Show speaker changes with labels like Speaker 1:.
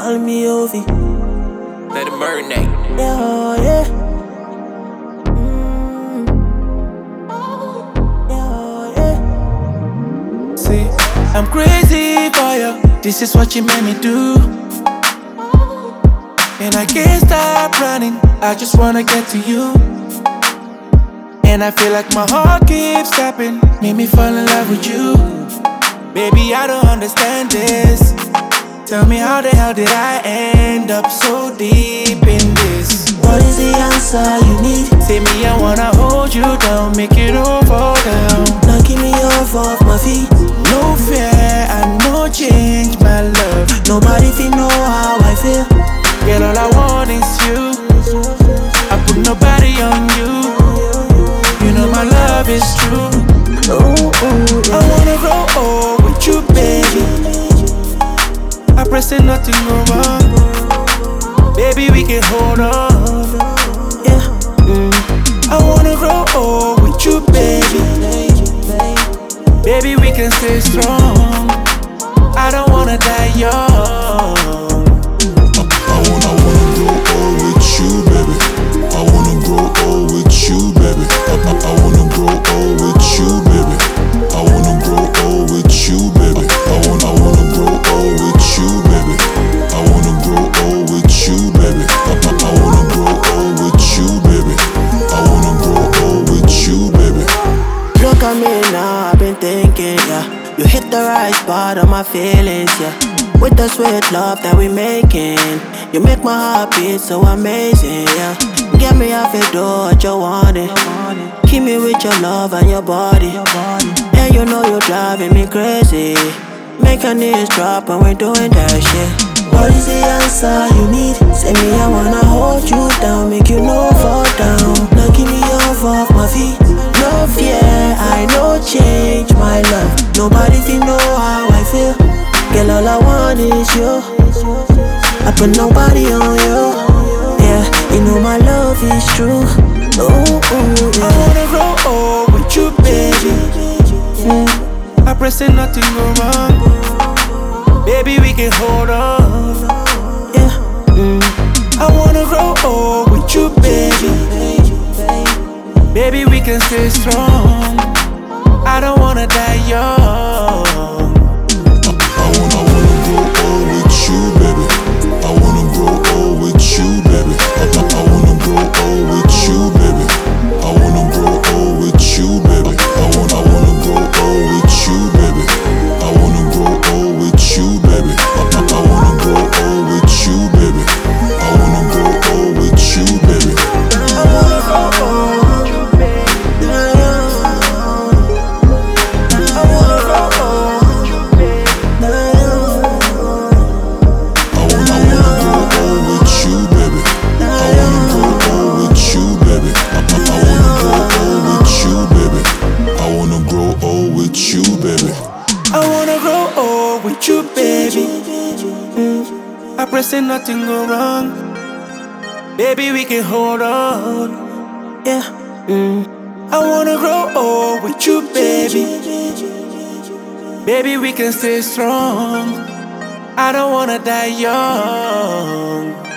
Speaker 1: call me Ovi.
Speaker 2: Let it marinate.
Speaker 1: Yeah, yeah. Yeah, yeah.
Speaker 3: See, I'm crazy for you. This is what you made me do. And I can't stop running. I just wanna get to you. And I feel like my heart keeps tapping. Made me fall in love with you. Baby, I don't understand this. Tell me how the hell did I end up so deep in this?
Speaker 1: What is the answer you need?
Speaker 3: Say me, I wanna hold you down, make it all fall down.
Speaker 1: Knocking me off my feet.
Speaker 3: No fear and no change, my love.
Speaker 1: Nobody feel know how I feel.
Speaker 3: Girl, all I want is you. I put nobody on you. You know my love is true.
Speaker 1: Yeah.
Speaker 3: I wanna grow old with you, baby. I pray say nothing go wrong. Baby, we can hold on.
Speaker 1: Yeah.
Speaker 3: I wanna grow old with you, baby. Baby, we can stay strong. I don't wanna die young.
Speaker 4: I wanna grow old with you, baby. I wanna grow old with you, baby. I wanna grow old with you, baby. I wanna grow old with you, baby. I wanna grow old with you, baby. I wanna grow old with you, baby. I wanna grow old with you, baby. I wanna grow old with you, baby.
Speaker 1: Look at me now, I've been thinking, yeah. You hit the right spot on my feelings, yeah. With the sweet love that we making, you make my heart beat so amazing, yeah. Get me off your door, what you want it. Keep me with your love and your body. And you know you're driving me crazy. Make your knees drop when we're doing that shit. What is the answer you need? Say me, I wanna hold you down, make you no fall down. Knocking me off my feet. No fear, I no change, my love. Nobody feel know how I feel. Girl, all I want is you. I put nobody on you. Yeah, you know my love is true. Yeah.
Speaker 3: I wanna grow old with you, baby. I pray say nothing go wrong. Baby, we can hold on.
Speaker 1: Yeah.
Speaker 3: I wanna grow old with you, baby. Baby, we can stay strong. I don't wanna die young.
Speaker 4: I wanna grow old with you, baby. I wanna grow old with you, baby. I wanna grow old with you, baby. I wanna grow old with you, baby. I wanna grow old with you, baby. I wanna grow old with you, baby. I wanna grow old with you, baby. I wanna grow old with you, baby.
Speaker 3: I wanna grow old with you, baby. I wanna grow old with you, baby.
Speaker 4: I wanna grow old with you, baby. I wanna grow old with you, baby. I wanna grow old with you, baby.
Speaker 3: I wanna grow old with you, baby. I pray say nothing go wrong. Baby, we can hold on.
Speaker 1: Yeah.
Speaker 3: I wanna grow old with you, baby. Baby, we can stay strong. I don't wanna die young.